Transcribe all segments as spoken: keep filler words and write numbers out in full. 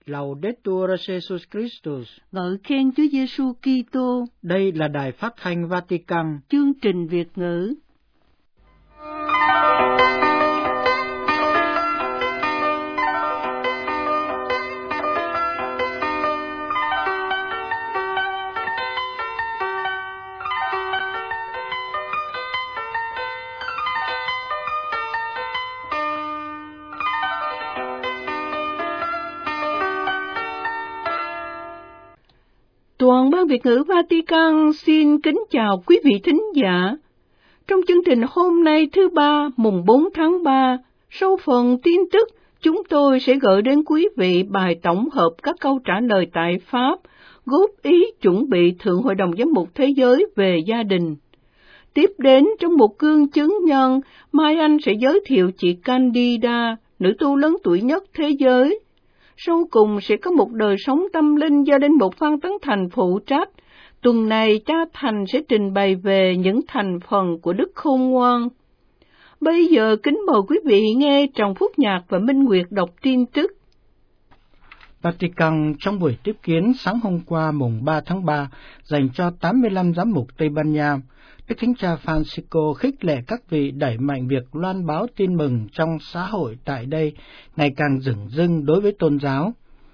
Laudetur Jesus Christus. Ngợi khen Chúa Giêsu Kitô. Đây là đài phát thanh Vatican. Chương trình Việt ngữ. Toàn ban Việt ngữ Vatican xin kính chào quý vị thính giả. Trong chương trình hôm nay thứ ba, mùng bốn tháng ba, sau phần tin tức, chúng tôi sẽ gửi đến quý vị bài tổng hợp các câu trả lời tại Pháp, góp ý chuẩn bị Thượng Hội đồng Giám mục Thế giới về gia đình. Tiếp đến, trong một gương chứng nhân, Mai Anh sẽ giới thiệu chị Candida, nữ tu lớn tuổi nhất thế giới. Sau cùng sẽ có một đời sống tâm linh do Linh mục Phan Tấn Thành phụ trách. Tuần này cha Thành sẽ trình bày về những thành phần của Đức Khôn Ngoan. Bây giờ kính mời quý vị nghe Trần Phúc Nhạc và Minh Nguyệt đọc tin tức. Vatican trong buổi tiếp kiến sáng hôm qua mùng ba tháng ba dành cho tám mươi lăm giám mục Tây Ban Nha, Đức Thánh Cha Francisco khích lệ các vị đẩy mạnh việc loan báo tin mừng trong xã hội tại đây ngày càng dửng dưng đối với tôn giáo.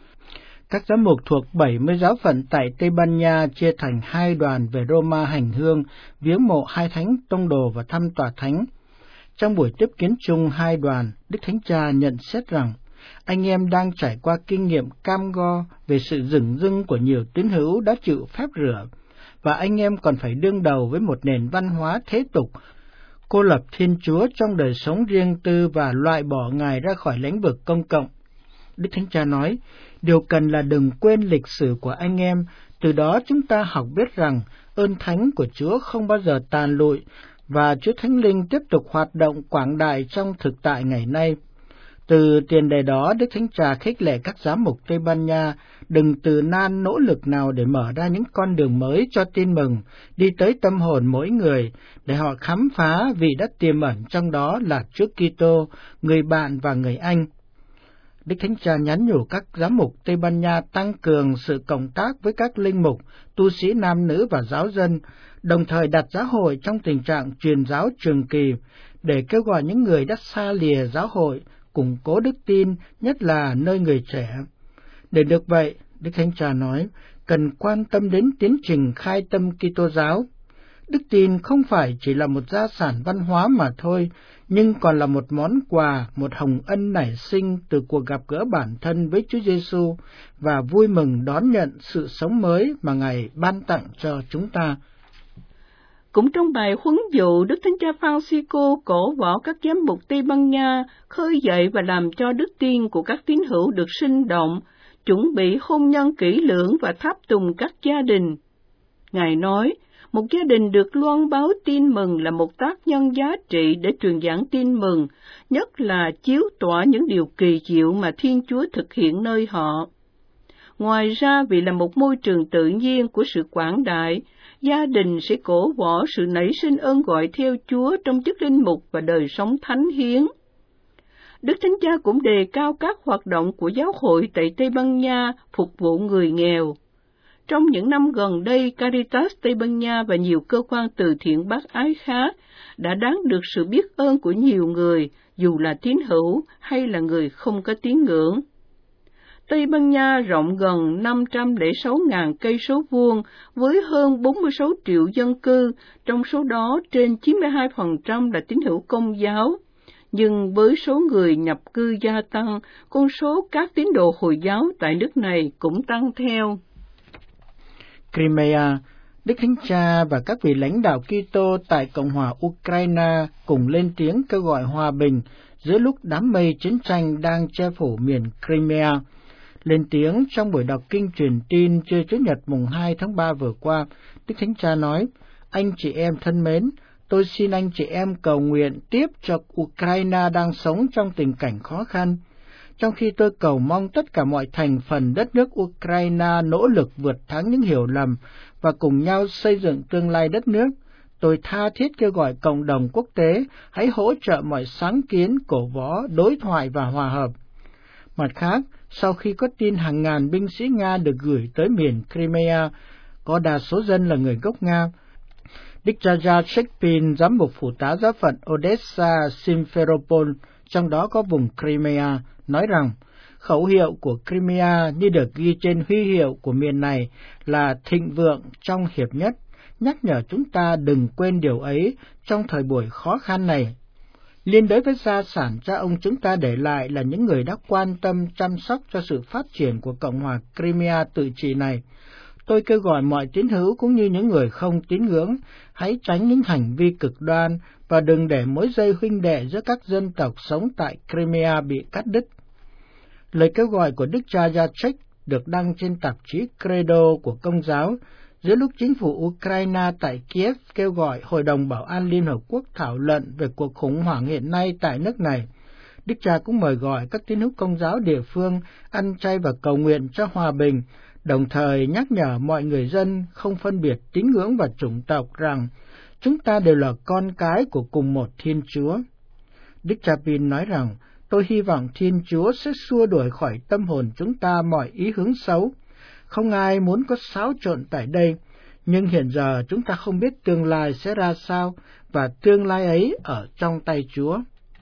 Các giám mục thuộc bảy mươi giáo phận tại Tây Ban Nha chia thành hai đoàn về Roma hành hương, viếng mộ hai thánh tông đồ và thăm tòa thánh. Trong buổi tiếp kiến chung hai đoàn, Đức Thánh Cha nhận xét rằng anh em đang trải qua kinh nghiệm cam go về sự dửng dưng của nhiều tín hữu đã chịu phép rửa, và anh em còn phải đương đầu với một nền văn hóa thế tục, cô lập Thiên Chúa trong đời sống riêng tư và loại bỏ Ngài ra khỏi lĩnh vực công cộng. Đức Thánh Cha nói, điều cần là đừng quên lịch sử của anh em, từ đó chúng ta học biết rằng ơn thánh của Chúa không bao giờ tàn lụi, và Chúa Thánh Linh tiếp tục hoạt động quảng đại trong thực tại ngày nay. Từ tiền đề đó, Đức Thánh Cha khích lệ các giám mục Tây Ban Nha đừng từ nan nỗ lực nào để mở ra những con đường mới cho tin mừng, đi tới tâm hồn mỗi người, để họ khám phá vị đã tiềm ẩn trong đó là Chúa Kitô, người bạn và người anh. Đức Thánh Cha nhắn nhủ các giám mục Tây Ban Nha tăng cường sự cộng tác với các linh mục, tu sĩ nam nữ và giáo dân, đồng thời đặt giáo hội trong tình trạng truyền giáo trường kỳ, để kêu gọi những người đã xa lìa giáo hội củng cố đức tin, nhất là nơi người trẻ. Để được vậy, Đức Thánh Cha nói, cần quan tâm đến tiến trình khai tâm Kitô giáo. Đức tin không phải chỉ là một gia sản văn hóa mà thôi, nhưng còn là một món quà, một hồng ân nảy sinh từ cuộc gặp gỡ bản thân với Chúa Giêsu và vui mừng đón nhận sự sống mới mà Ngài ban tặng cho chúng ta. Cũng trong bài huấn dụ, Đức Thánh Cha Francisco cổ võ các giám mục Tây Ban Nha khơi dậy và làm cho đức tin của các tín hữu được sinh động, chuẩn bị hôn nhân kỹ lưỡng và tháp tùng các gia đình. Ngài nói, một gia đình được loan báo tin mừng là một tác nhân giá trị để truyền giảng tin mừng, nhất là chiếu tỏa những điều kỳ diệu mà Thiên Chúa thực hiện nơi họ. Ngoài ra, vì là một môi trường tự nhiên của sự quảng đại, gia đình sẽ cổ võ sự nảy sinh ơn gọi theo Chúa trong chức linh mục và đời sống thánh hiến. Đức Thánh Cha cũng đề cao các hoạt động của giáo hội tại Tây Ban Nha phục vụ người nghèo. Trong những năm gần đây, Caritas Tây Ban Nha và nhiều cơ quan từ thiện bác ái khác đã đáng được sự biết ơn của nhiều người, dù là tín hữu hay là người không có tín ngưỡng. Tây Ban Nha rộng gần năm trăm lẻ sáu nghìn cây số vuông với hơn bốn mươi sáu triệu dân cư, trong số đó trên chín mươi hai phần trăm là tín hữu Công giáo. Nhưng với số người nhập cư gia tăng, con số các tín đồ Hồi giáo tại nước này cũng tăng theo. Crimea, Đức Thánh Cha và các vị lãnh đạo Kitô tại Cộng hòa Ukraine cùng lên tiếng kêu gọi hòa bình giữa lúc đám mây chiến tranh đang che phủ miền Crimea. Lên tiếng trong buổi đọc kinh truyền tin trưa Chủ nhật mùng hai tháng ba vừa qua, Đức Thánh Cha nói, anh chị em thân mến, tôi xin anh chị em cầu nguyện tiếp cho Ukraine đang sống trong tình cảnh khó khăn. Trong khi tôi cầu mong tất cả mọi thành phần đất nước Ukraine nỗ lực vượt thắng những hiểu lầm và cùng nhau xây dựng tương lai đất nước, tôi tha thiết kêu gọi cộng đồng quốc tế hãy hỗ trợ mọi sáng kiến, cổ võ, đối thoại và hòa hợp. Mặt khác, sau khi có tin hàng ngàn binh sĩ Nga được gửi tới miền Crimea, có đa số dân là người gốc Nga. Đức cha Gia Shekpin, giám mục phụ tá giáo phận Odessa Simferopol, trong đó có vùng Crimea, nói rằng khẩu hiệu của Crimea như được ghi trên huy hiệu của miền này là thịnh vượng trong hiệp nhất, nhắc nhở chúng ta đừng quên điều ấy trong thời buổi khó khăn này. Liên đới với gia sản cha ông chúng ta để lại là những người đã quan tâm chăm sóc cho sự phát triển của Cộng hòa Crimea tự trị này. Tôi kêu gọi mọi tín hữu cũng như những người không tín ngưỡng, hãy tránh những hành vi cực đoan và đừng để mối dây huynh đệ giữa các dân tộc sống tại Crimea bị cắt đứt. Lời kêu gọi của Đức cha Jacek được đăng trên tạp chí Credo của Công giáo giữa lúc chính phủ Ukraine tại Kiev kêu gọi Hội đồng Bảo an Liên Hợp Quốc thảo luận về cuộc khủng hoảng hiện nay tại nước này. Đức cha cũng mời gọi các tín hữu Công giáo địa phương ăn chay và cầu nguyện cho hòa bình, đồng thời nhắc nhở mọi người dân không phân biệt tín ngưỡng và chủng tộc rằng chúng ta đều là con cái của cùng một Thiên Chúa. Đức cha Pin nói rằng, tôi hy vọng Thiên Chúa sẽ xua đuổi khỏi tâm hồn chúng ta mọi ý hướng xấu. Không ai muốn có xáo trộn tại đây, nhưng hiện giờ chúng ta không biết tương lai sẽ ra sao, và tương lai ấy ở trong tay Chúa.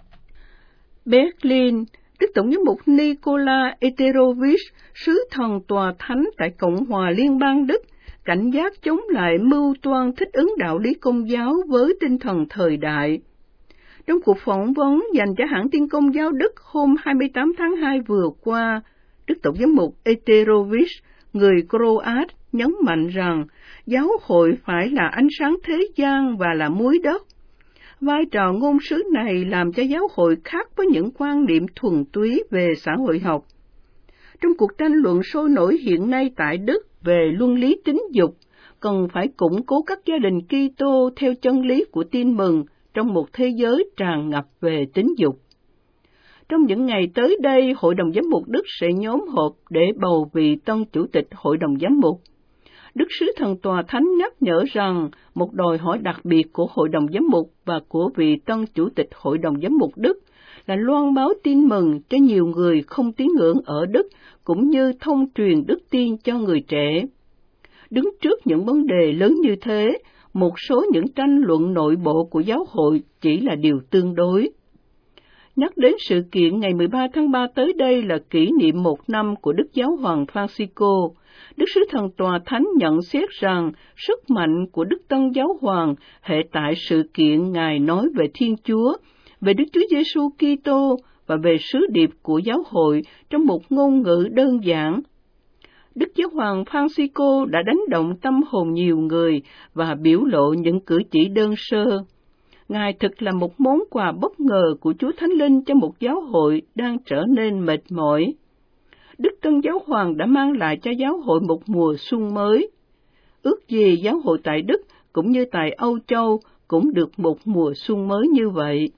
Berlin, Đức Tổng giám mục Nikola Eterovich, sứ thần tòa thánh tại Cộng hòa Liên bang Đức, cảnh giác chống lại mưu toan thích ứng đạo lý Công giáo với tinh thần thời đại. Trong cuộc phỏng vấn dành cho hãng tin Công giáo Đức hôm hai mươi tám tháng hai vừa qua, Đức Tổng giám mục Eterovich, người Croat, nhấn mạnh rằng giáo hội phải là ánh sáng thế gian và là muối đất. Vai trò ngôn sứ này làm cho giáo hội khác với những quan niệm thuần túy về xã hội học. Trong cuộc tranh luận sôi nổi hiện nay tại Đức về luân lý tính dục, cần phải củng cố các gia đình Kitô theo chân lý của tin mừng trong một thế giới tràn ngập về tính dục. Trong những ngày tới đây, Hội đồng Giám mục Đức sẽ nhóm họp để bầu vị tân chủ tịch Hội đồng Giám mục. Đức Sứ Thần Tòa Thánh nhắc nhở rằng một đòi hỏi đặc biệt của Hội đồng Giám mục và của vị tân chủ tịch Hội đồng Giám mục Đức là loan báo tin mừng cho nhiều người không tín ngưỡng ở Đức, cũng như thông truyền đức tin cho người trẻ. Đứng trước những vấn đề lớn như thế, một số những tranh luận nội bộ của giáo hội chỉ là điều tương đối. Nhắc đến sự kiện ngày mười ba tháng ba tới đây là kỷ niệm một năm của Đức Giáo hoàng Francisco, Đức Sứ Thần Tòa Thánh nhận xét rằng sức mạnh của Đức Tân Giáo Hoàng hệ tại sự kiện Ngài nói về Thiên Chúa, về Đức Chúa Giêsu Kitô và về sứ điệp của giáo hội trong một ngôn ngữ đơn giản. Đức Giáo hoàng Francisco đã đánh động tâm hồn nhiều người và biểu lộ những cử chỉ đơn sơ. Ngài thực là một món quà bất ngờ của Chúa Thánh Linh cho một giáo hội đang trở nên mệt mỏi. Đức Tân Giáo Hoàng đã mang lại cho giáo hội một mùa xuân mới. Ước gì giáo hội tại Đức cũng như tại Âu Châu cũng được một mùa xuân mới như vậy.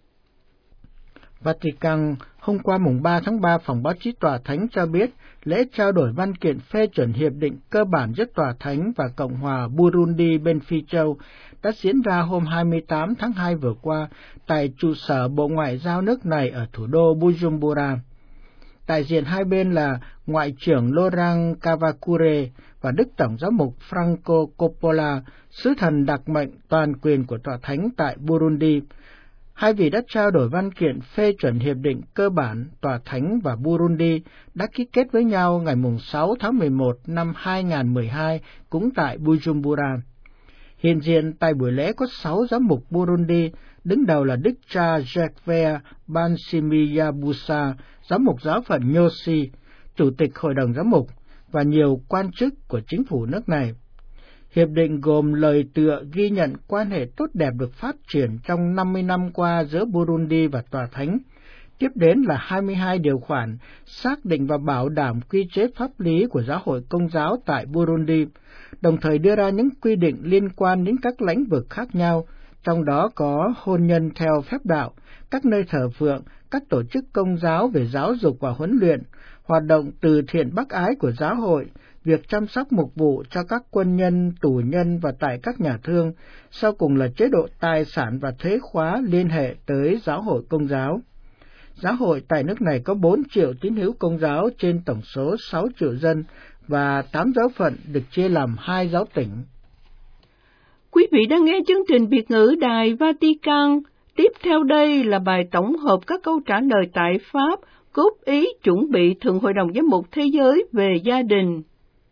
Vatican, hôm qua mùng ba tháng ba, phòng báo chí Tòa Thánh cho biết lễ trao đổi văn kiện phê chuẩn hiệp định cơ bản giữa Tòa Thánh và Cộng hòa Burundi bên Phi Châu đã diễn ra hôm hai mươi tám tháng hai vừa qua tại trụ sở Bộ Ngoại giao nước này ở thủ đô Bujumbura. Đại diện hai bên là Ngoại trưởng Laurent Kavakure và Đức Tổng giám mục Franco Coppola, sứ thần đặc mệnh toàn quyền của Tòa Thánh tại Burundi. Hai vị đã trao đổi văn kiện phê chuẩn hiệp định cơ bản Tòa Thánh và Burundi đã ký kết với nhau ngày sáu tháng mười một năm hai nghìn không trăm mười hai cũng tại Bujumbura. Hiện diện tại buổi lễ có sáu giám mục Burundi, đứng đầu là Đức cha Jacques Bansimiyabusa, giám mục giáo phận Nyosi, chủ tịch Hội đồng Giám mục và nhiều quan chức của chính phủ nước này. Hiệp định gồm lời tựa ghi nhận quan hệ tốt đẹp được phát triển trong năm mươi năm qua giữa Burundi và Tòa Thánh. Tiếp đến là hai mươi hai điều khoản xác định và bảo đảm quy chế pháp lý của giáo hội Công giáo tại Burundi, đồng thời đưa ra những quy định liên quan đến các lĩnh vực khác nhau, trong đó có hôn nhân theo phép đạo, các nơi thờ phượng, các tổ chức công giáo về giáo dục và huấn luyện, hoạt động từ thiện bác ái của giáo hội, việc chăm sóc mục vụ cho các quân nhân, tù nhân và tại các nhà thương, sau cùng là chế độ tài sản và thuế khóa liên hệ tới giáo hội Công giáo. Giáo hội tại nước này có bốn triệu tín hữu Công giáo trên tổng số sáu triệu dân và tám giáo phận được chia làm hai giáo tỉnh. Quý vị đang nghe chương trình Việt ngữ Đài Vatican. Tiếp theo đây là bài tổng hợp các câu trả lời tại Pháp, góp ý chuẩn bị Thượng Hội đồng Giám mục Thế giới về gia đình.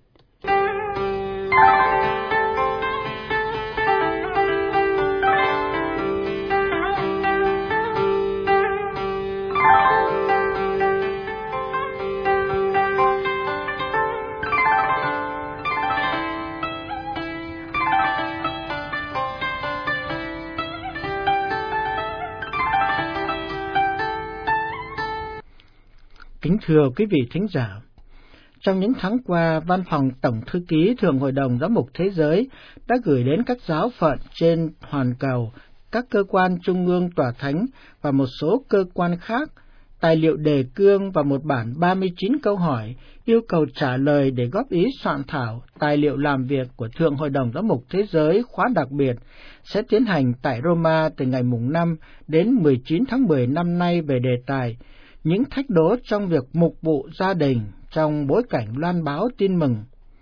Kính thưa quý vị thính giả, trong những tháng qua, Văn phòng Tổng Thư ký Thượng Hội đồng Giám mục Thế giới đã gửi đến các giáo phận trên toàn cầu, các cơ quan trung ương tòa thánh và một số cơ quan khác tài liệu đề cương và một bản ba mươi chín câu hỏi yêu cầu trả lời để góp ý soạn thảo tài liệu làm việc của Thượng Hội đồng Giám mục Thế giới khóa đặc biệt sẽ tiến hành tại Roma từ ngày mùng năm đến mười chín tháng mười năm nay về đề tài những thách đố trong việc mục vụ gia đình trong bối cảnh loan báo tin mừng.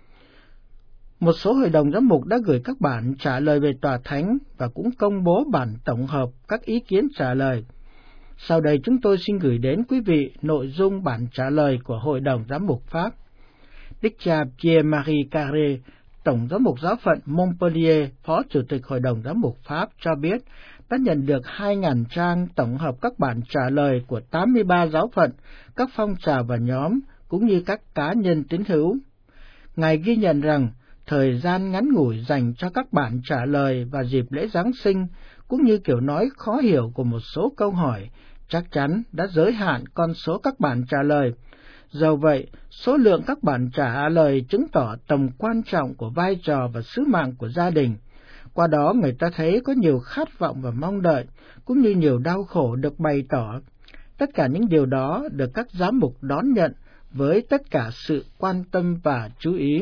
Một số hội đồng giám mục đã gửi các bản trả lời về tòa thánh và cũng công bố bản tổng hợp các ý kiến trả lời. Sau đây chúng tôi xin gửi đến quý vị nội dung bản trả lời của Hội đồng Giám mục Pháp. Đức cha Pierre-Marie Carré, Tổng giám mục giáo phận Montpellier, Phó Chủ tịch Hội đồng Giám mục Pháp cho biết đã nhận được hai nghìn trang tổng hợp các bản trả lời của tám mươi ba giáo phận, các phong trào và nhóm, cũng như các cá nhân tín hữu. Ngài ghi nhận rằng thời gian ngắn ngủi dành cho các bản trả lời vào dịp lễ Giáng sinh, cũng như kiểu nói khó hiểu của một số câu hỏi, chắc chắn đã giới hạn con số các bản trả lời. Dầu vậy, số lượng các bản trả lời chứng tỏ tầm quan trọng của vai trò và sứ mạng của gia đình. Qua đó người ta thấy có nhiều khát vọng và mong đợi, cũng như nhiều đau khổ được bày tỏ. Tất cả những điều đó được các giám mục đón nhận với tất cả sự quan tâm và chú ý.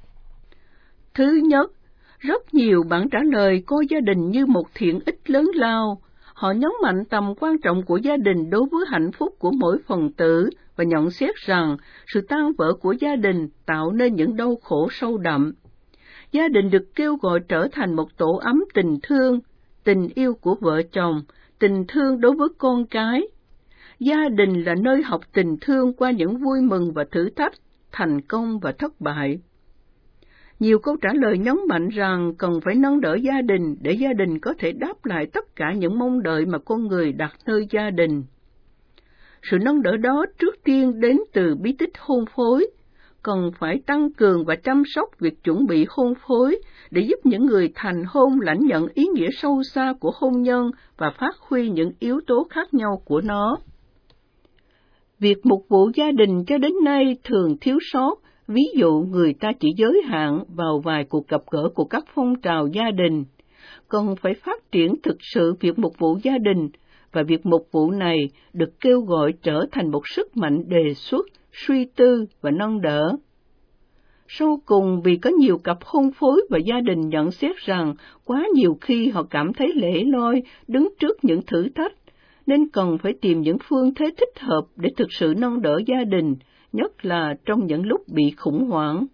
Thứ nhất, rất nhiều bản trả lời coi gia đình như một thiện ích lớn lao. Họ nhấn mạnh tầm quan trọng của gia đình đối với hạnh phúc của mỗi phần tử và nhận xét rằng sự tan vỡ của gia đình tạo nên những đau khổ sâu đậm. Gia đình được kêu gọi trở thành một tổ ấm tình thương, tình yêu của vợ chồng, tình thương đối với con cái. Gia đình là nơi học tình thương qua những vui mừng và thử thách, thành công và thất bại. Nhiều câu trả lời nhấn mạnh rằng cần phải nâng đỡ gia đình để gia đình có thể đáp lại tất cả những mong đợi mà con người đặt nơi gia đình. Sự nâng đỡ đó trước tiên đến từ bí tích hôn phối, cần phải tăng cường và chăm sóc việc chuẩn bị hôn phối để giúp những người thành hôn lãnh nhận ý nghĩa sâu xa của hôn nhân và phát huy những yếu tố khác nhau của nó. Việc mục vụ gia đình cho đến nay thường thiếu sót, ví dụ người ta chỉ giới hạn vào vài cuộc gặp gỡ của các phong trào gia đình. Cần phải phát triển thực sự việc mục vụ gia đình, và việc mục vụ này được kêu gọi trở thành một sức mạnh đề xuất, suy tư và nâng đỡ. Sau cùng, vì có nhiều cặp hôn phối và gia đình nhận xét rằng quá nhiều khi họ cảm thấy lẻ loi đứng trước những thử thách, nên cần phải tìm những phương thế thích hợp để thực sự nâng đỡ gia đình, nhất là trong những lúc bị khủng hoảng.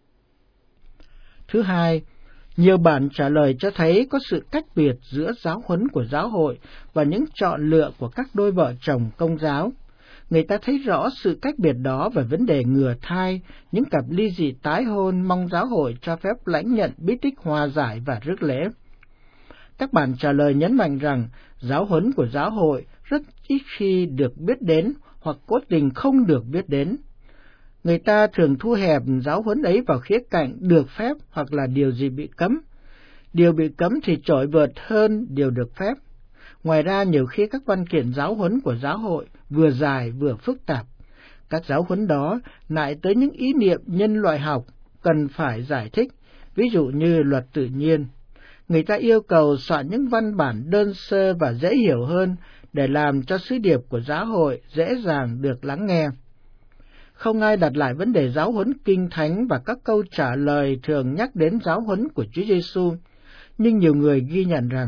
Thứ hai, nhiều bản trả lời cho thấy có sự cách biệt giữa giáo huấn của giáo hội và những chọn lựa của các đôi vợ chồng Công giáo. Người ta thấy rõ sự cách biệt đó về vấn đề ngừa thai, những cặp ly dị tái hôn mong giáo hội cho phép lãnh nhận bí tích hòa giải và rước lễ. Các bản trả lời nhấn mạnh rằng giáo huấn của giáo hội rất ít khi được biết đến hoặc cố tình không được biết đến. Người ta thường thu hẹp giáo huấn ấy vào khía cạnh được phép hoặc là điều gì bị cấm. Điều bị cấm thì trội vượt hơn điều được phép. Ngoài ra, nhiều khi các văn kiện giáo huấn của giáo hội vừa dài vừa phức tạp. Các giáo huấn đó lại tới những ý niệm nhân loại học cần phải giải thích, ví dụ như luật tự nhiên. Người ta yêu cầu soạn những văn bản đơn sơ và dễ hiểu hơn để làm cho sứ điệp của giáo hội dễ dàng được lắng nghe. Không ai đặt lại vấn đề giáo huấn kinh thánh và các câu trả lời thường nhắc đến giáo huấn của Chúa Giêsu, nhưng nhiều người ghi nhận rằng Chúa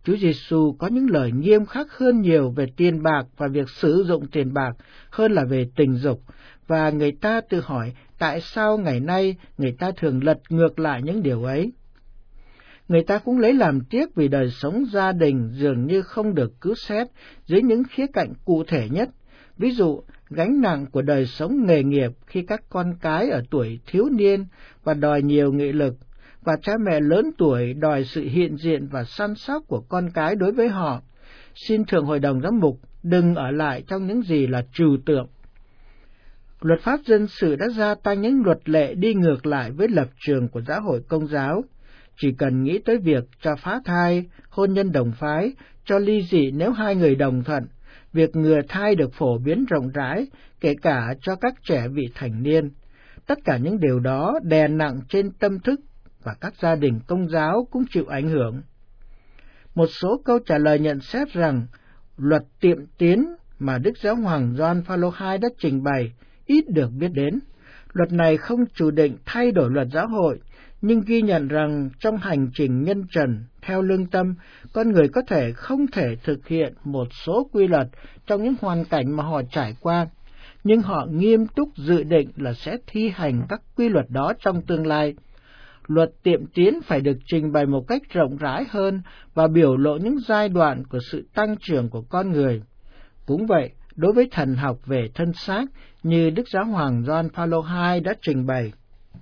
Chúa Giêsu có những lời nghiêm khắc hơn nhiều về tiền bạc và việc sử dụng tiền bạc hơn là về tình dục, và người ta tự hỏi tại sao ngày nay người ta thường lật ngược lại những điều ấy. Người ta cũng lấy làm tiếc vì đời sống gia đình dường như không được cứu xét dưới những khía cạnh cụ thể nhất, ví dụ gánh nặng của đời sống nghề nghiệp khi các con cái ở tuổi thiếu niên và đòi nhiều nghị lực, và cha mẹ lớn tuổi đòi sự hiện diện và săn sóc của con cái đối với họ. Xin Thượng Hội đồng Giám mục đừng ở lại trong những gì là trừu tượng. Luật pháp dân sự đã gia tăng những luật lệ đi ngược lại với lập trường của Giáo hội Công giáo. Chỉ cần nghĩ tới việc cho phá thai, hôn nhân đồng phái, cho ly dị nếu hai người đồng thuận, việc ngừa thai được phổ biến rộng rãi, kể cả cho các trẻ vị thành niên. Tất cả những điều đó đè nặng trên tâm thức, và các gia đình Công giáo cũng chịu ảnh hưởng. Một số câu trả lời nhận xét rằng luật tiệm tiến mà Đức Giáo hoàng Gioan Phaolô hai đã trình bày ít được biết đến. Luật này không chủ định thay đổi luật giáo hội, nhưng ghi nhận rằng trong hành trình nhân trần, theo lương tâm, con người có thể không thể thực hiện một số quy luật trong những hoàn cảnh mà họ trải qua, nhưng họ nghiêm túc dự định là sẽ thi hành các quy luật đó trong tương lai. Luật tiệm tiến phải được trình bày một cách rộng rãi hơn và biểu lộ những giai đoạn của sự tăng trưởng của con người. Cũng vậy, đối với thần học về thân xác, như Đức Giáo hoàng Gioan Phaolô hai đã trình bày.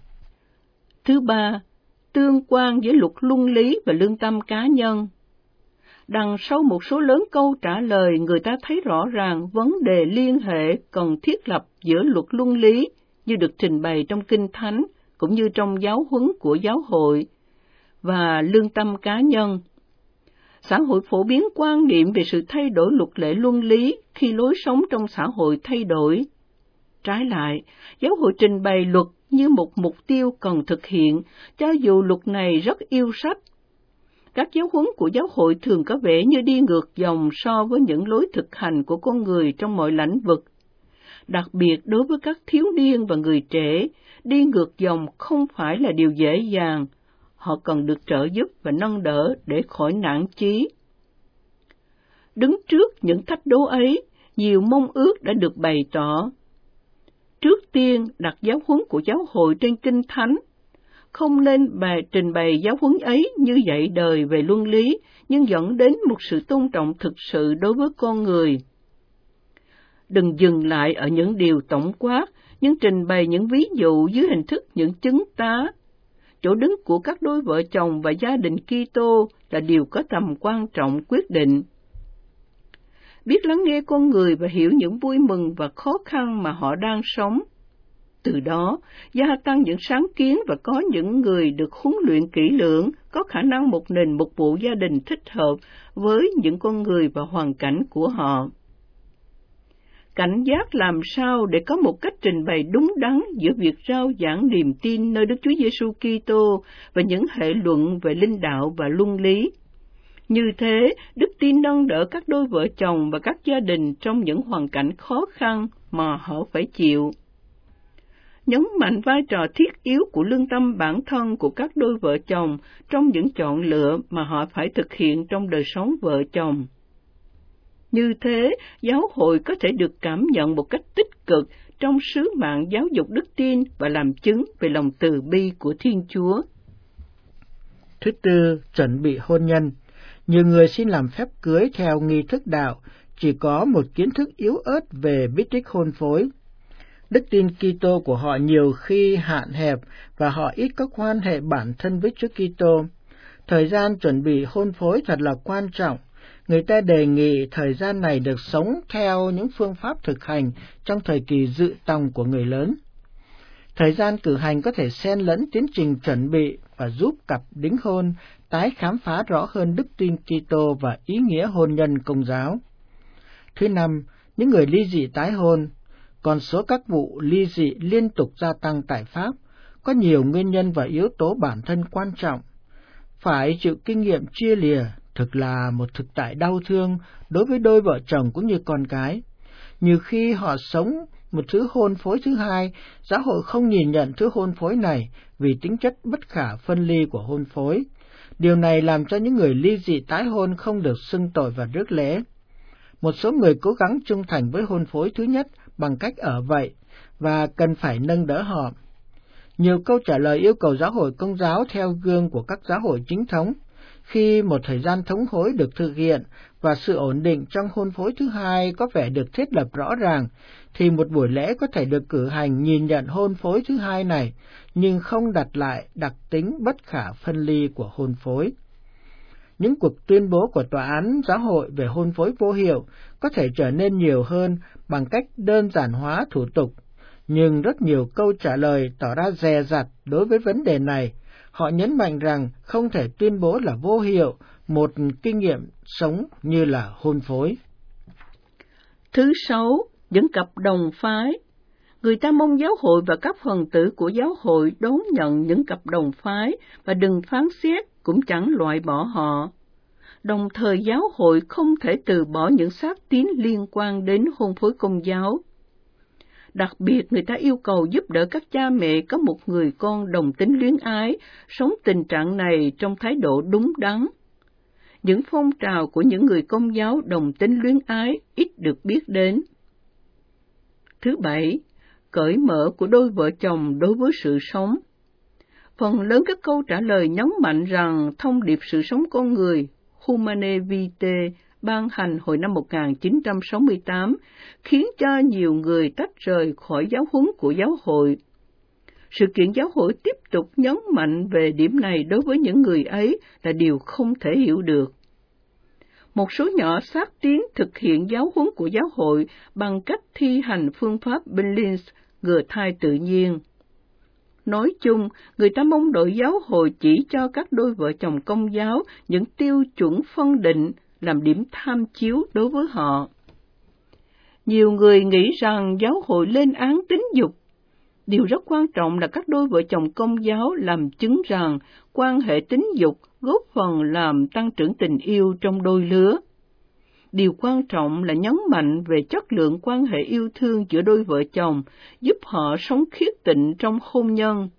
Thứ ba, tương quan giữa luật luân lý và lương tâm cá nhân. Đằng sau một số lớn câu trả lời, người ta thấy rõ ràng vấn đề liên hệ cần thiết lập giữa luật luân lý như được trình bày trong Kinh Thánh, cũng như trong giáo huấn của giáo hội, và lương tâm cá nhân. Xã hội phổ biến quan niệm về sự thay đổi luật lệ luân lý khi lối sống trong xã hội thay đổi. Trái lại, giáo hội trình bày luật như một mục tiêu cần thực hiện, cho dù luật này rất yêu sách. Các giáo huấn của giáo hội thường có vẻ như đi ngược dòng so với những lối thực hành của con người trong mọi lĩnh vực. Đặc biệt đối với các thiếu niên và người trẻ, đi ngược dòng không phải là điều dễ dàng. Họ cần được trợ giúp và nâng đỡ để khỏi nản chí. Đứng trước những thách đố ấy, nhiều mong ước đã được bày tỏ. Trước tiên, đặt giáo huấn của giáo hội trên Kinh Thánh. Không nên bài, trình bày giáo huấn ấy như dạy đời về luân lý, nhưng dẫn đến một sự tôn trọng thực sự đối với con người. Đừng dừng lại ở những điều tổng quát, nhưng trình bày những ví dụ dưới hình thức những chứng tá. Chỗ đứng của các đôi vợ chồng và gia đình Kitô là điều có tầm quan trọng quyết định. Biết lắng nghe con người và hiểu những vui mừng và khó khăn mà họ đang sống. Từ đó, gia tăng những sáng kiến và có những người được huấn luyện kỹ lưỡng, có khả năng một nền mục vụ gia đình thích hợp với những con người và hoàn cảnh của họ. Cảnh giác làm sao để có một cách trình bày đúng đắn giữa việc rao giảng niềm tin nơi Đức Chúa Giêsu Kitô và những hệ luận về linh đạo và luân lý. Như thế, đức tin nâng đỡ các đôi vợ chồng và các gia đình trong những hoàn cảnh khó khăn mà họ phải chịu. Nhấn mạnh vai trò thiết yếu của lương tâm bản thân của các đôi vợ chồng trong những chọn lựa mà họ phải thực hiện trong đời sống vợ chồng. Như thế, giáo hội có thể được cảm nhận một cách tích cực trong sứ mạng giáo dục đức tin và làm chứng về lòng từ bi của Thiên Chúa. Thứ tư, chuẩn bị hôn nhân. Nhiều người xin làm phép cưới theo nghi thức đạo, chỉ có một kiến thức yếu ớt về bí tích hôn phối. Đức tin Kitô của họ nhiều khi hạn hẹp và họ ít có quan hệ bản thân với Chúa Kitô. Thời gian chuẩn bị hôn phối thật là quan trọng. Người ta đề nghị thời gian này được sống theo những phương pháp thực hành trong thời kỳ dự tòng của người lớn. Thời gian cử hành có thể xen lẫn tiến trình chuẩn bị và giúp cặp đính hôn tái khám phá rõ hơn đức tin Kitô và ý nghĩa hôn nhân Công giáo. Thứ năm, những người ly dị tái hôn. Con số các vụ ly dị liên tục gia tăng tại Pháp, có nhiều nguyên nhân và yếu tố bản thân quan trọng. Phải chịu kinh nghiệm chia lìa thực là một thực tại đau thương đối với đôi vợ chồng cũng như con cái. Nhiều khi họ sống một thứ hôn phối thứ hai, giáo hội không nhìn nhận thứ hôn phối này vì tính chất bất khả phân ly của hôn phối. Điều này làm cho những người ly dị tái hôn không được xưng tội và rước lễ. Một số người cố gắng trung thành với hôn phối thứ nhất bằng cách ở vậy, và cần phải nâng đỡ họ. Nhiều câu trả lời yêu cầu giáo hội Công giáo theo gương của các giáo hội chính thống. Khi một thời gian thống hối được thực hiện và sự ổn định trong hôn phối thứ hai có vẻ được thiết lập rõ ràng, thì một buổi lễ có thể được cử hành nhìn nhận hôn phối thứ hai này, nhưng không đặt lại đặc tính bất khả phân ly của hôn phối. Những cuộc tuyên bố của tòa án giáo hội về hôn phối vô hiệu có thể trở nên nhiều hơn bằng cách đơn giản hóa thủ tục, nhưng rất nhiều câu trả lời tỏ ra dè dặt đối với vấn đề này. Họ nhấn mạnh rằng không thể tuyên bố là vô hiệu một kinh nghiệm sống như là hôn phối. Thứ sáu, những cặp đồng phái. Người ta mong giáo hội và các phần tử của giáo hội đón nhận những cặp đồng phái và đừng phán xét, cũng chẳng loại bỏ họ. Đồng thời giáo hội không thể từ bỏ những xác tín liên quan đến hôn phối công giáo. Đặc biệt, người ta yêu cầu giúp đỡ các cha mẹ có một người con đồng tính luyến ái, sống tình trạng này trong thái độ đúng đắn. Những phong trào của những người Công giáo đồng tính luyến ái ít được biết đến. Thứ bảy, cởi mở của đôi vợ chồng đối với sự sống. Phần lớn các câu trả lời nhấn mạnh rằng thông điệp sự sống con người, Humanae Vitae, ban hành hồi năm một nghìn chín trăm sáu mươi tám, khiến cho nhiều người tách rời khỏi giáo huấn của giáo hội. Sự kiện giáo hội tiếp tục nhấn mạnh về điểm này đối với những người ấy là điều không thể hiểu được. Một số nhỏ xác tín thực hiện giáo huấn của giáo hội bằng cách thi hành phương pháp Billings, ngừa thai tự nhiên. Nói chung, người ta mong đội giáo hội chỉ cho các đôi vợ chồng Công giáo những tiêu chuẩn phân định làm điểm tham chiếu đối với họ. Nhiều người nghĩ rằng giáo hội lên án tính dục. Điều rất quan trọng là các đôi vợ chồng Công giáo làm chứng rằng quan hệ tính dục góp phần làm tăng trưởng tình yêu trong đôi lứa. Điều quan trọng là nhấn mạnh về chất lượng quan hệ yêu thương giữa đôi vợ chồng, giúp họ sống khiết tịnh trong hôn nhân.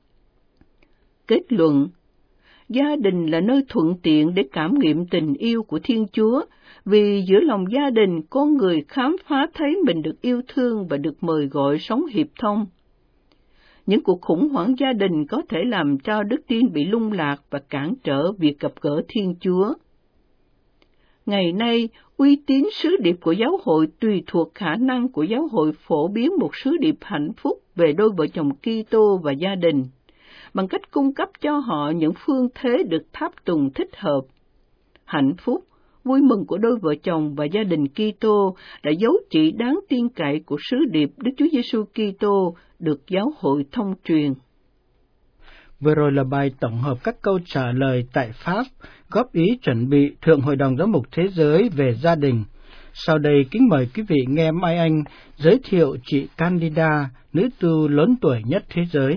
Kết luận, gia đình là nơi thuận tiện để cảm nghiệm tình yêu của Thiên Chúa, vì giữa lòng gia đình con người khám phá thấy mình được yêu thương và được mời gọi sống hiệp thông. Những cuộc khủng hoảng gia đình có thể làm cho đức tin bị lung lạc và cản trở việc gặp gỡ Thiên Chúa. Ngày nay, uy tín sứ điệp của giáo hội tùy thuộc khả năng của giáo hội phổ biến một sứ điệp hạnh phúc về đôi vợ chồng Kitô và gia đình, bằng cách cung cấp cho họ những phương thế được tháp tùng thích hợp. Hạnh phúc, vui mừng của đôi vợ chồng và gia đình Kitô là dấu chỉ đáng tin cậy của sứ điệp Đức Chúa Giêsu Kitô được giáo hội thông truyền. Vừa rồi là bài tổng hợp các câu trả lời tại Pháp, góp ý chuẩn bị Thượng Hội đồng Giám mục Thế giới về gia đình. Sau đây kính mời quý vị nghe Mai Anh giới thiệu chị Candida, nữ tu lớn tuổi nhất thế giới.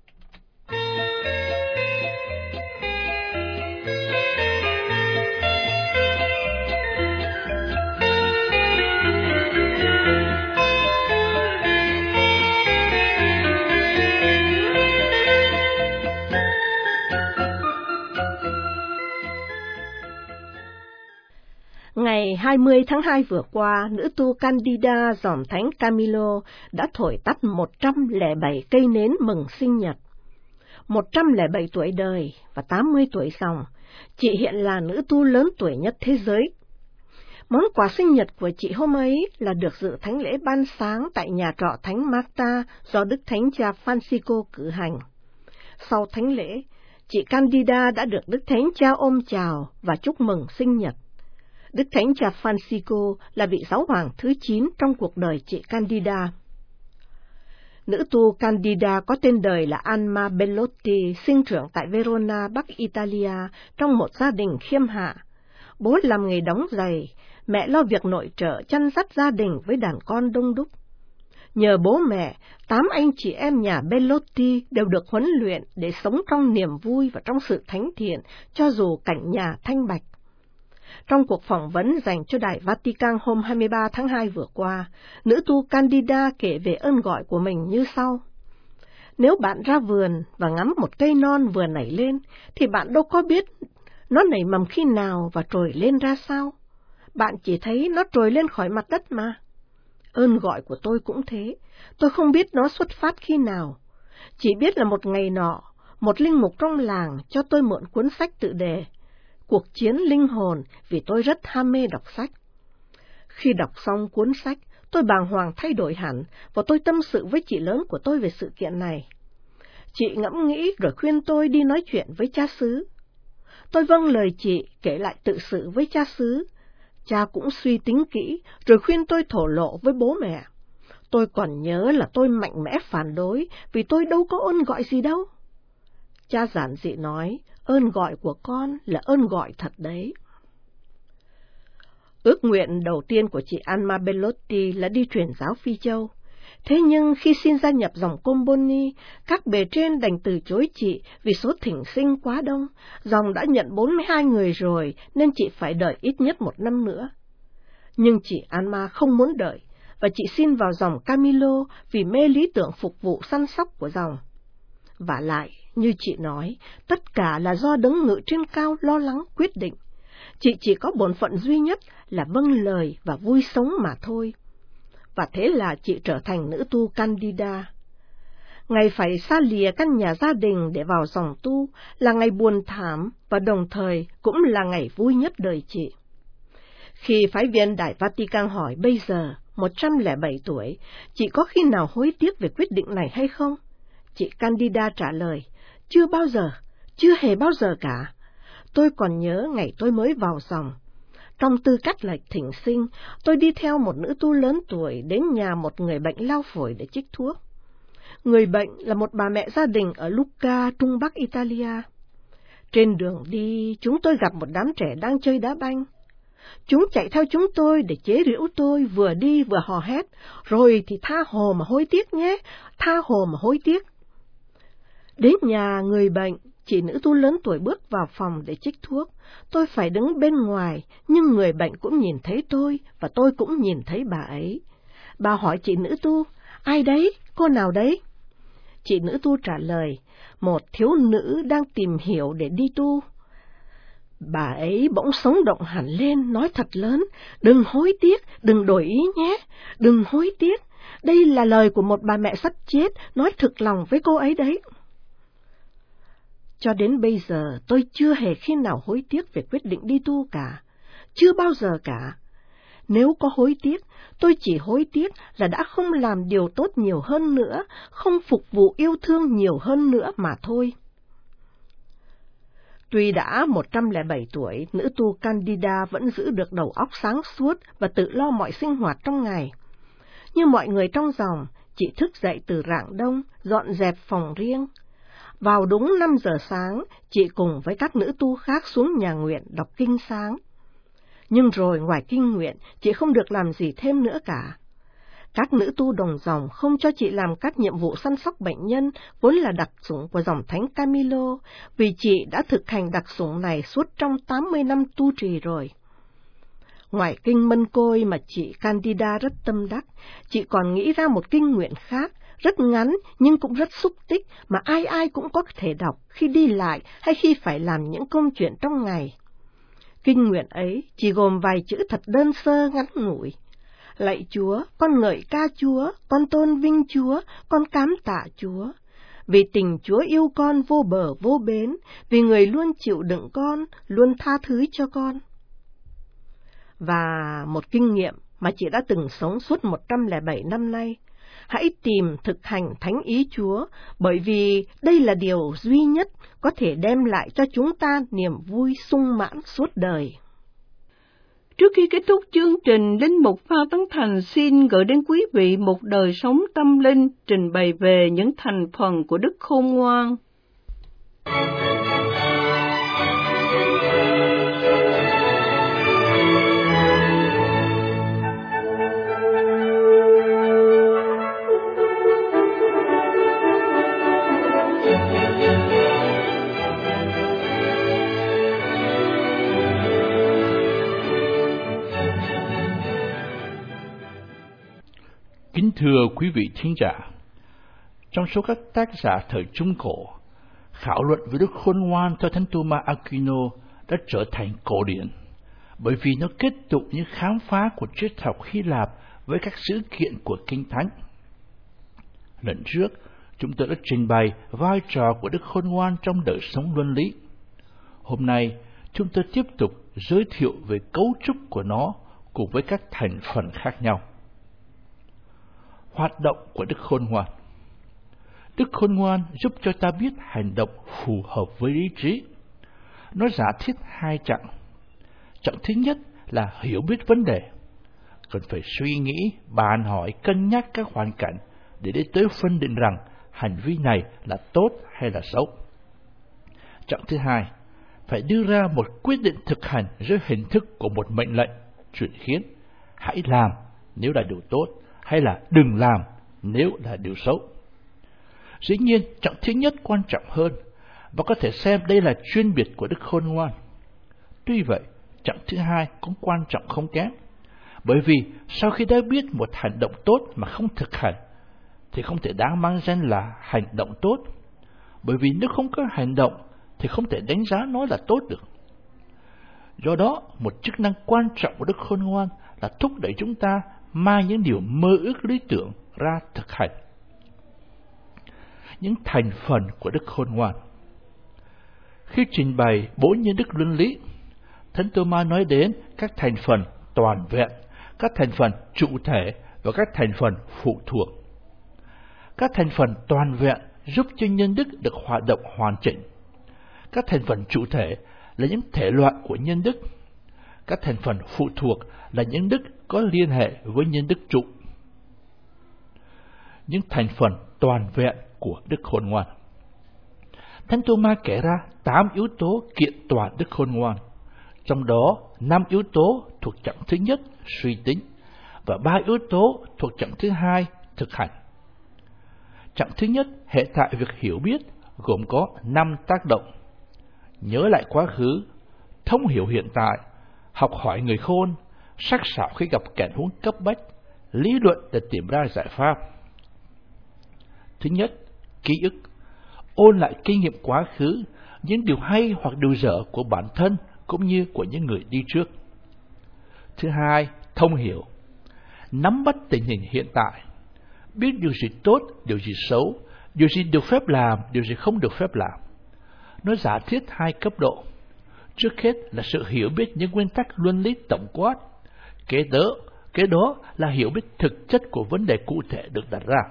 Ngày hai mươi tháng hai vừa qua, nữ tu Candida dòm thánh Camilo đã thổi tắt một trăm lẻ bảy cây nến mừng sinh nhật. một trăm lẻ bảy tuổi đời và tám mươi tuổi dòng, chị hiện là nữ tu lớn tuổi nhất thế giới. Món quà sinh nhật của chị hôm ấy là được dự thánh lễ ban sáng tại nhà trọ Thánh Marta do Đức Thánh Cha Francisco cử hành. Sau thánh lễ, chị Candida đã được Đức Thánh Cha ôm chào và chúc mừng sinh nhật. Đức Thánh Cha Francisco là vị giáo hoàng thứ chín trong cuộc đời chị Candida. Nữ tu Candida có tên đời là Alma Bellotti, sinh trưởng tại Verona, Bắc Italia, trong một gia đình khiêm hạ. Bố làm nghề đóng giày, mẹ lo việc nội trợ chăn dắt gia đình với đàn con đông đúc. Nhờ bố mẹ, tám anh chị em nhà Bellotti đều được huấn luyện để sống trong niềm vui và trong sự thánh thiện, cho dù cảnh nhà thanh bạch. Trong cuộc phỏng vấn dành cho Đài Vatican hôm hai mươi ba tháng hai vừa qua, nữ tu Candida kể về ơn gọi của mình như sau. Nếu bạn ra vườn và ngắm một cây non vừa nảy lên, thì bạn đâu có biết Nó nảy mầm khi nào và trồi lên ra sao? Bạn chỉ thấy nó trồi lên khỏi mặt đất mà. Ơn gọi của tôi cũng thế. Tôi không biết nó xuất phát khi nào. Chỉ biết là một ngày nọ, một linh mục trong làng cho tôi mượn cuốn sách tựa đề Cuộc chiến linh hồn vì tôi rất ham mê đọc sách. Khi đọc xong cuốn sách, tôi bàng hoàng thay đổi hẳn và tôi tâm sự với chị lớn của tôi về sự kiện này. Chị ngẫm nghĩ rồi khuyên tôi đi nói chuyện với cha xứ. Tôi vâng lời chị kể lại tự sự với cha xứ. Cha cũng suy tính kỹ rồi khuyên tôi thổ lộ với bố mẹ. Tôi còn nhớ là tôi mạnh mẽ phản đối vì tôi đâu có ơn gọi gì đâu. Cha giản dị nói, ơn gọi của con là ơn gọi thật đấy. Ước nguyện đầu tiên của chị Alma Bellotti là đi truyền giáo Phi Châu. Thế nhưng khi xin gia nhập dòng Comboni, các bề trên đành từ chối chị vì số thỉnh sinh quá đông. Dòng đã nhận bốn mươi hai người rồi nên chị phải đợi ít nhất một năm nữa. Nhưng chị Alma không muốn đợi, và chị xin vào dòng Camilo vì mê lý tưởng phục vụ săn sóc của dòng. Vả lại, như chị nói, tất cả là do đấng ngự trên cao lo lắng quyết định. Chị chỉ có bổn phận duy nhất là vâng lời và vui sống mà thôi. Và thế là chị trở thành nữ tu Candida. Ngày phải xa lìa căn nhà gia đình để vào dòng tu là ngày buồn thảm và đồng thời cũng là ngày vui nhất đời chị. Khi phái viên Đại Vatican hỏi bây giờ, một trăm lẻ bảy tuổi, chị có khi nào hối tiếc về quyết định này hay không? Chị Candida trả lời, chưa bao giờ, chưa hề bao giờ cả. Tôi còn nhớ ngày tôi mới vào dòng. Trong tư cách là thỉnh sinh, tôi đi theo một nữ tu lớn tuổi đến nhà một người bệnh lao phổi để chích thuốc. Người bệnh là một bà mẹ gia đình ở Lucca, Trung Bắc Italia. Trên đường đi, chúng tôi gặp một đám trẻ đang chơi đá banh. Chúng chạy theo chúng tôi để chế giễu tôi, vừa đi vừa hò hét, rồi thì tha hồ mà hối tiếc nhé, tha hồ mà hối tiếc. Đến nhà người bệnh, chị nữ tu lớn tuổi bước vào phòng để chích thuốc. Tôi phải đứng bên ngoài, nhưng người bệnh cũng nhìn thấy tôi, và tôi cũng nhìn thấy bà ấy. Bà hỏi chị nữ tu, ai đấy, cô nào đấy? Chị nữ tu trả lời, một thiếu nữ đang tìm hiểu để đi tu. Bà ấy bỗng sống động hẳn lên, nói thật lớn, đừng hối tiếc, đừng đổi ý nhé, đừng hối tiếc. Đây là lời của một bà mẹ sắp chết, nói thực lòng với cô ấy đấy. Cho đến bây giờ, tôi chưa hề khi nào hối tiếc về quyết định đi tu cả. Chưa bao giờ cả. Nếu có hối tiếc, tôi chỉ hối tiếc là đã không làm điều tốt nhiều hơn nữa, không phục vụ yêu thương nhiều hơn nữa mà thôi. Tuy đã một trăm lẻ bảy tuổi, nữ tu Candida vẫn giữ được đầu óc sáng suốt và tự lo mọi sinh hoạt trong ngày. Như mọi người trong dòng, chị thức dậy từ rạng đông, dọn dẹp phòng riêng. Vào đúng năm giờ sáng, chị cùng với các nữ tu khác xuống nhà nguyện đọc kinh sáng. Nhưng rồi ngoài kinh nguyện, chị không được làm gì thêm nữa cả. Các nữ tu đồng dòng không cho chị làm các nhiệm vụ săn sóc bệnh nhân, vốn là đặc sủng của dòng Thánh Camilo, vì chị đã thực hành đặc sủng này suốt trong tám mươi năm tu trì rồi. Ngoài kinh Mân Côi mà chị Candida rất tâm đắc, chị còn nghĩ ra một kinh nguyện khác, rất ngắn nhưng cũng rất xúc tích mà ai ai cũng có thể đọc khi đi lại hay khi phải làm những công chuyện trong ngày. Kinh nguyện ấy chỉ gồm vài chữ thật đơn sơ ngắn ngủi. Lạy Chúa, con ngợi ca Chúa, con tôn vinh Chúa, con cám tạ Chúa. Vì tình Chúa yêu con vô bờ vô bến, vì người luôn chịu đựng con, luôn tha thứ cho con. Và một kinh nghiệm mà chị đã từng sống suốt một trăm lẻ bảy năm nay. Hãy tìm thực hành thánh ý Chúa, bởi vì đây là điều duy nhất có thể đem lại cho chúng ta niềm vui sung mãn suốt đời. Trước khi kết thúc chương trình, Linh mục Phan Tấn Thành xin gửi đến quý vị một đời sống tâm linh trình bày về những thành phần của đức khôn ngoan. Kính thưa quý vị thính giả, trong số các tác giả thời Trung Cổ, khảo luận về đức khôn ngoan theo Thánh Thomas Aquino đã trở thành cổ điển, bởi vì nó kết tụ những khám phá của triết học Hy Lạp với các sự kiện của Kinh Thánh. Lần trước, chúng tôi đã trình bày vai trò của Đức Khôn Ngoan trong đời sống luân lý. Hôm nay, chúng tôi tiếp tục giới thiệu về cấu trúc của nó cùng với các thành phần khác nhau. Hoạt động của Đức Khôn Ngoan. Đức Khôn Ngoan giúp cho ta biết hành động phù hợp với lý trí. Nó giả thiết hai chặng. Chặng thứ nhất là hiểu biết vấn đề. Cần phải suy nghĩ, bàn hỏi, cân nhắc các hoàn cảnh để đến tới phân định rằng hành vi này là tốt hay là xấu. Chặng thứ hai, phải đưa ra một quyết định thực hành dưới hình thức của một mệnh lệnh, truyền khiến. Hãy làm nếu là điều tốt, hay là đừng làm nếu là điều xấu. Dĩ nhiên, chặng thứ nhất quan trọng hơn, và có thể xem đây là chuyên biệt của Đức Khôn Ngoan. Tuy vậy, chặng thứ hai cũng quan trọng không kém, bởi vì sau khi đã biết một hành động tốt mà không thực hành, thì không thể đáng mang danh là hành động tốt, bởi vì nếu không có hành động thì không thể đánh giá nó là tốt được. Do đó, một chức năng quan trọng của Đức Khôn Ngoan là thúc đẩy chúng ta mang những điều mơ ước lý tưởng ra thực hành. Những thành phần của Đức Khôn Ngoan. Khi trình bày bốn nhân đức luân lý, Thánh Tô-ma nói đến các thành phần toàn vẹn, các thành phần trụ thể và các thành phần phụ thuộc. Các thành phần toàn vẹn giúp cho nhân đức được hoạt động hoàn chỉnh. Các thành phần trụ thể là những thể loại của nhân đức. Các thành phần phụ thuộc là những đức có liên hệ với nhân đức trụ. Những thành phần toàn vẹn của Đức Khôn Ngoan. Thánh Tô-ma kể ra tám yếu tố kiện toàn Đức Khôn Ngoan, trong đó năm yếu tố thuộc chặng thứ nhất, suy tính, và ba yếu tố thuộc chặng thứ hai, thực hành. Chặng thứ nhất, hệ tại việc hiểu biết, gồm có năm tác động: nhớ lại quá khứ, thông hiểu hiện tại, học hỏi người khôn, sắc sảo khi gặp cảnh huống cấp bách, lý luận để tìm ra giải pháp. Thứ nhất, ký ức, ôn lại kinh nghiệm quá khứ, những điều hay hoặc điều dở của bản thân cũng như của những người đi trước. Thứ hai, thông hiểu, nắm bắt tình hình hiện tại, biết điều gì tốt, điều gì xấu, điều gì được phép làm, điều gì không được phép làm. Nó giả thiết hai cấp độ. Trước hết là sự hiểu biết những nguyên tắc luân lý tổng quát. Kế đó, kế đó là hiểu biết thực chất của vấn đề cụ thể được đặt ra.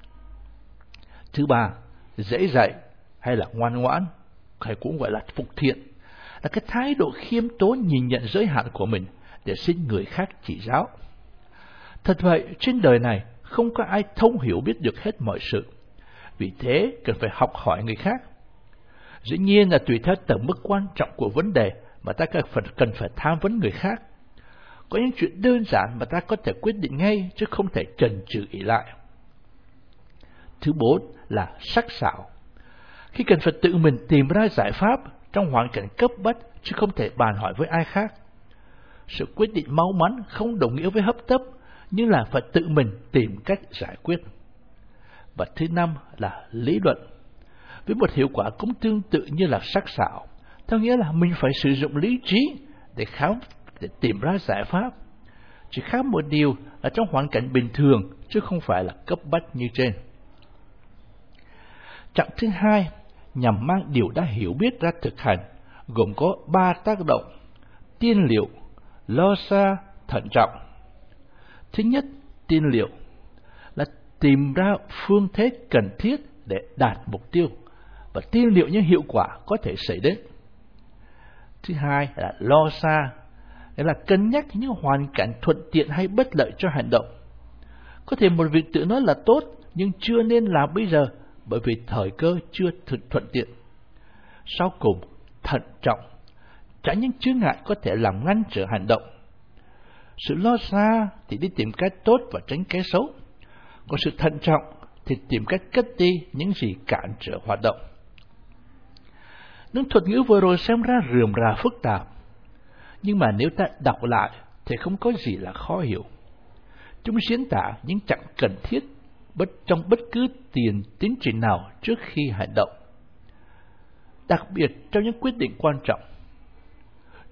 Thứ ba, dễ dạy hay là ngoan ngoãn, hay cũng gọi là phục thiện, là cái thái độ khiêm tốn nhìn nhận giới hạn của mình để xin người khác chỉ giáo. Thật vậy, trên đời này không có ai thông hiểu biết được hết mọi sự. Vì thế, cần phải học hỏi người khác. Dĩ nhiên là tùy theo tầm mức quan trọng của vấn đề mà ta cần phải tham vấn người khác. Có những chuyện đơn giản mà ta có thể quyết định ngay, chứ không thể chần chừ ỷ lại. Thứ bốn là sắc sảo. Khi cần phải tự mình tìm ra giải pháp trong hoàn cảnh cấp bách, chứ không thể bàn hỏi với ai khác. Sự quyết định mau mắn không đồng nghĩa với hấp tấp, nhưng là phải tự mình tìm cách giải quyết. Và thứ năm là lý luận. Với một hiệu quả cũng tương tự như là sắc sảo, theo nghĩa là mình phải sử dụng lý trí để khám, để tìm ra giải pháp. Chỉ khác một điều là trong hoàn cảnh bình thường, chứ không phải là cấp bách như trên. Chặng thứ hai nhằm mang điều đã hiểu biết ra thực hành, gồm có ba tác động: tiên liệu, lo xa, thận trọng. Thứ nhất, tiên liệu là tìm ra phương thế cần thiết để đạt mục tiêu và tiên liệu những hiệu quả có thể xảy đến. Thứ hai là lo xa, nghĩa là cân nhắc những hoàn cảnh thuận tiện hay bất lợi cho hành động. Có thể một việc tự nói là tốt, nhưng chưa nên làm bây giờ, bởi vì thời cơ chưa thuận tiện. Sau cùng, thận trọng, tránh những chướng ngại có thể làm ngăn trở hành động. Sự lo xa thì đi tìm cách tốt và tránh cái xấu, còn sự thận trọng thì tìm cách cất đi những gì cản trở hoạt động. Những thuật ngữ vừa rồi xem ra rườm rà phức tạp, nhưng mà nếu ta đọc lại thì không có gì là khó hiểu. Chúng diễn tả những chặng cần thiết bất trong bất cứ tiền tiến trình nào trước khi hành động, đặc biệt trong những quyết định quan trọng.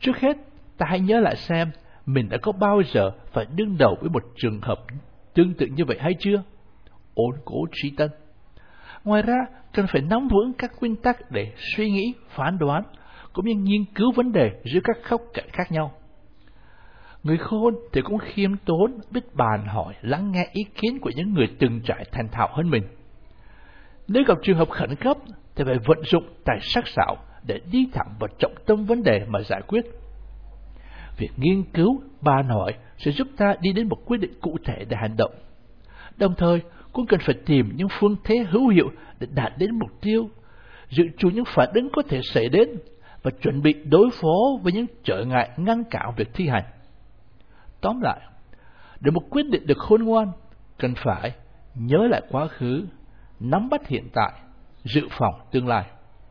Trước hết, ta hãy nhớ lại xem mình đã có bao giờ phải đương đầu với một trường hợp tương tự như vậy hay chưa? Ôn cố truy tân. Ngoài ra, cần phải nắm vững các nguyên tắc để suy nghĩ, phán đoán, cũng như nghiên cứu vấn đề giữa các góc cạnh khác nhau. Người khôn thì cũng khiêm tốn, biết bàn hỏi, lắng nghe ý kiến của những người từng trải thành thạo hơn mình. Nếu gặp trường hợp khẩn cấp, thì phải vận dụng tài sắc sảo để đi thẳng vào trọng tâm vấn đề mà giải quyết. Việc nghiên cứu, bàn hỏi sẽ giúp ta đi đến một quyết định cụ thể để hành động. Đồng thời, cũng cần phải tìm những phương thế hữu hiệu để đạt đến mục tiêu, dự trù những phản ứng có thể xảy đến và chuẩn bị đối phó với những trở ngại ngăn cản việc thi hành. Tóm lại, để một quyết định được khôn ngoan, cần phải nhớ lại quá khứ, nắm bắt hiện tại, dự phòng tương lai.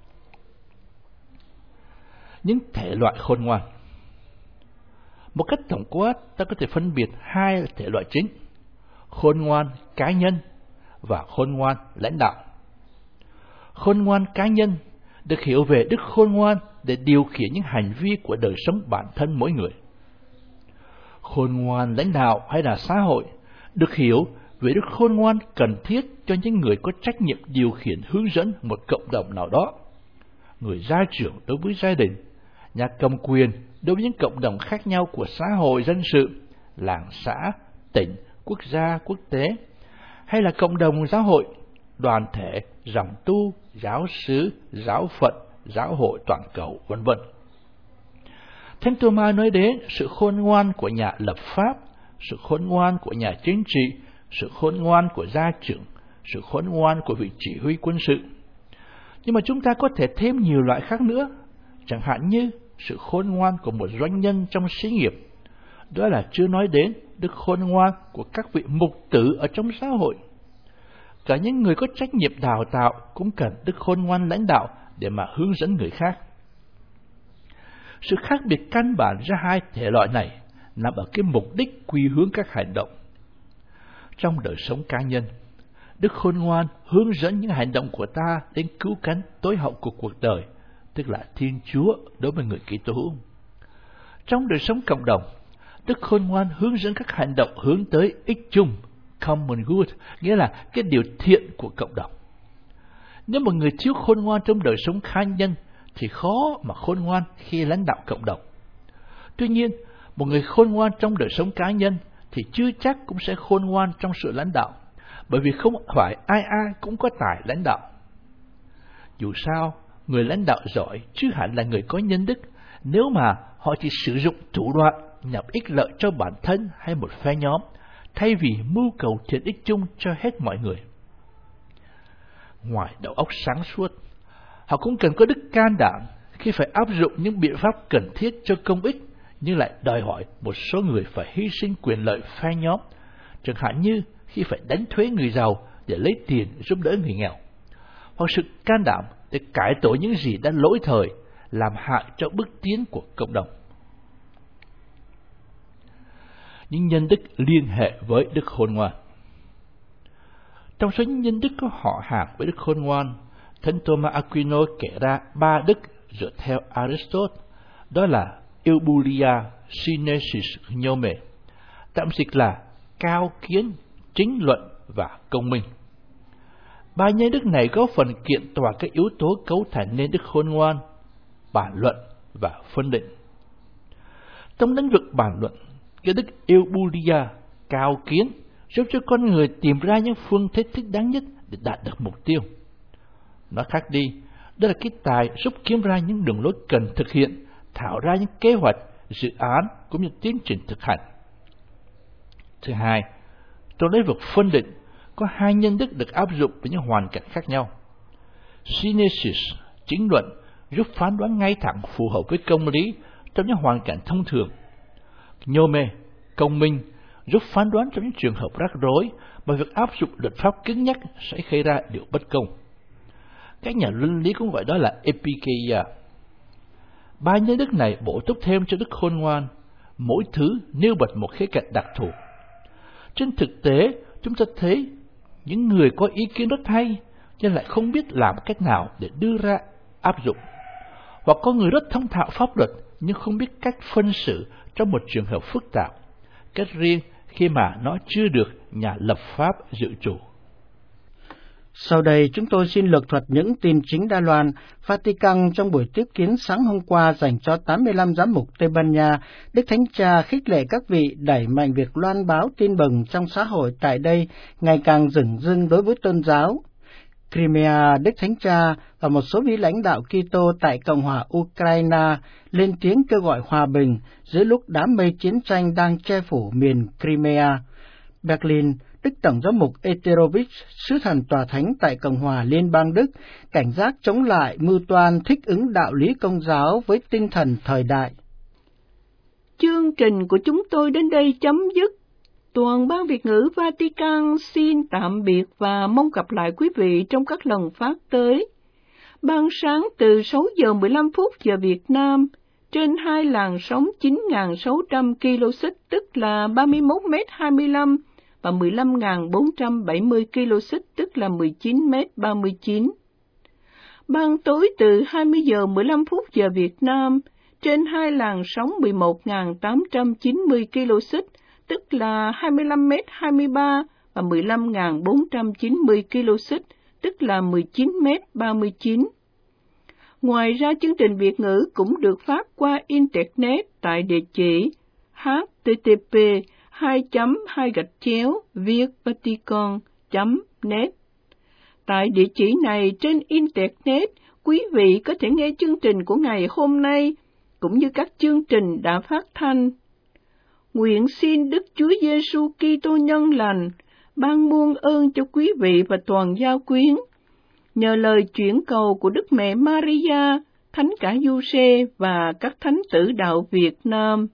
Những thể loại khôn ngoan. Một cách tổng quát, ta có thể phân biệt hai thể loại chính: khôn ngoan cá nhân và khôn ngoan lãnh đạo. Khôn ngoan cá nhân được hiểu về đức khôn ngoan để điều khiển những hành vi của đời sống bản thân mỗi người. Khôn ngoan lãnh đạo hay là xã hội được hiểu về đức khôn ngoan cần thiết cho những người có trách nhiệm điều khiển hướng dẫn một cộng đồng nào đó. Người gia trưởng đối với gia đình, nhà cầm quyền đối với những cộng đồng khác nhau của xã hội dân sự, làng xã, tỉnh, quốc gia, quốc tế, hay là cộng đồng giáo hội, đoàn thể, dòng tu, giáo xứ, giáo phận, giáo hội toàn cầu, vân vân. Thánh Thomas nói đến sự khôn ngoan của nhà lập pháp, sự khôn ngoan của nhà chính trị, sự khôn ngoan của gia trưởng, sự khôn ngoan của vị chỉ huy quân sự. Nhưng mà chúng ta có thể thêm nhiều loại khác nữa, chẳng hạn như sự khôn ngoan của một doanh nhân trong xí nghiệp. Đó là chưa nói đến đức khôn ngoan của các vị mục tử ở trong xã hội. Cả những người có trách nhiệm đào tạo cũng cần đức khôn ngoan lãnh đạo để mà hướng dẫn người khác. Sự khác biệt căn bản giữa hai thể loại này nằm ở cái mục đích quy hướng các hành động. Trong đời sống cá nhân, đức khôn ngoan hướng dẫn những hành động của ta đến cứu cánh tối hậu của cuộc đời, tức là Thiên Chúa đối với người Kitô hữu. Trong đời sống cộng đồng, đức khôn ngoan hướng dẫn các hành động hướng tới ích chung, common good, nghĩa là cái điều thiện của cộng đồng. Nếu một người thiếu khôn ngoan trong đời sống cá nhân thì khó mà khôn ngoan khi lãnh đạo cộng đồng. Tuy nhiên, một người khôn ngoan trong đời sống cá nhân thì chưa chắc cũng sẽ khôn ngoan trong sự lãnh đạo, bởi vì không phải ai ai cũng có tài lãnh đạo. Dù sao, người lãnh đạo giỏi chứ hẳn là người có nhân đức nếu mà họ chỉ sử dụng thủ đoạn nhằm ích lợi cho bản thân hay một phe nhóm, thay vì mưu cầu thiện ích chung cho hết mọi người. Ngoài đầu óc sáng suốt, họ cũng cần có đức can đảm khi phải áp dụng những biện pháp cần thiết cho công ích, nhưng lại đòi hỏi một số người phải hy sinh quyền lợi phe nhóm, chẳng hạn như khi phải đánh thuế người giàu để lấy tiền giúp đỡ người nghèo, hoặc sự can đảm để cải tổ những gì đã lỗi thời, làm hại cho bước tiến của cộng đồng. Những nhân đức liên hệ với đức khôn ngoan. Trong số những nhân đức có họ hàng với đức khôn ngoan, Thánh Thomas Aquino kể ra ba đức dựa theo Aristotle, đó là Eubulia, Synesis, Gnome, tạm dịch là cao kiến, chính luận và công minh. Ba nhân đức này có phần kiện tòa các yếu tố cấu thành nên đức khôn ngoan: bản luận và phân định. Trong lĩnh vực bản luận, cái đức Eubulia, cao kiến, giúp cho con người tìm ra những phương thế thích đáng nhất để đạt được mục tiêu. Nói khác đi, đó là cái tài giúp kiếm ra những đường lối cần thực hiện, thảo ra những kế hoạch, dự án cũng như tiến trình thực hành. Thứ hai, trong lĩnh vực phân định, có hai nhân đức được áp dụng với những hoàn cảnh khác nhau. Synesis, chính luận, giúp phán đoán ngay thẳng phù hợp với công lý trong những hoàn cảnh thông thường. Gnome, công minh, giúp phán đoán trong những trường hợp rắc rối mà việc áp dụng luật pháp cứng nhắc sẽ gây ra điều bất công. Các nhà luân lý cũng gọi đó là epikeia. Ba nhân đức này bổ túc thêm cho đức khôn ngoan, mỗi thứ nêu bật một khía cạnh đặc thù. Trên thực tế, chúng ta thấy những người có ý kiến rất hay nhưng lại không biết làm cách nào để đưa ra áp dụng, hoặc có người rất thông thạo pháp luật nhưng không biết cách phân xử trong một trường hợp phức tạp, cách riêng khi mà nó chưa được nhà lập pháp dự chủ. Sau đây chúng tôi xin lược thuật những tin chính Đài Loan. Vatican trong buổi tiếp kiến sáng hôm qua dành cho tám mươi lăm giám mục Tây Ban Nha, Đức Thánh Cha khích lệ các vị đẩy mạnh việc loan báo tin mừng trong xã hội tại đây ngày càng dửng dưng đối với tôn giáo. Crimea, Đức Thánh Cha và một số vị lãnh đạo Kitô tại Cộng hòa Ukraine lên tiếng kêu gọi hòa bình giữa lúc đám mây chiến tranh đang che phủ miền Crimea. Berlin, Đức Tổng giám mục Eterovich, sứ thần tòa thánh tại Cộng hòa Liên bang Đức, cảnh giác chống lại mưu toan thích ứng đạo lý Công giáo với tinh thần thời đại. Chương trình của chúng tôi đến đây chấm dứt. Toàn ban Việt ngữ Vatican xin tạm biệt và mong gặp lại quý vị trong các lần phát tới. Ban sáng từ sáu giờ mười lăm phút giờ Việt Nam, trên hai làn sóng chín nghìn sáu trăm ki lô xích tức là ba mươi mốt mét hai mươi lăm và mười lăm nghìn bốn trăm bảy mươi ki lô xích tức là mười chín mét ba mươi chín. Ban tối từ hai mươi giờ mười lăm phút giờ Việt Nam, trên hai làn sóng mười một nghìn tám trăm chín mươi ki lô xích tức là hai mươi lăm mét hai mươi ba và mười lăm nghìn bốn trăm chín mươi ki lô xích tức là mười chín mét ba mươi chín. Ngoài ra, chương trình Việt ngữ cũng được phát qua Internet tại địa chỉ h t t p hai chấm hai gạch chéo vietvaticon chấm net. Tại địa chỉ này trên Internet, quý vị có thể nghe chương trình của ngày hôm nay, cũng như các chương trình đã phát thanh. Nguyện xin Đức Chúa Giêsu Kitô nhân lành ban muôn ơn cho quý vị và toàn giao quyến. Nhờ lời chuyển cầu của Đức Mẹ Maria, Thánh cả Giuse và các thánh tử đạo Việt Nam.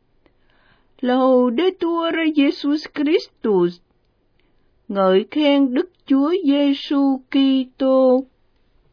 Laudetur Jesus Christus. Ngợi khen Đức Chúa Giêsu Kitô.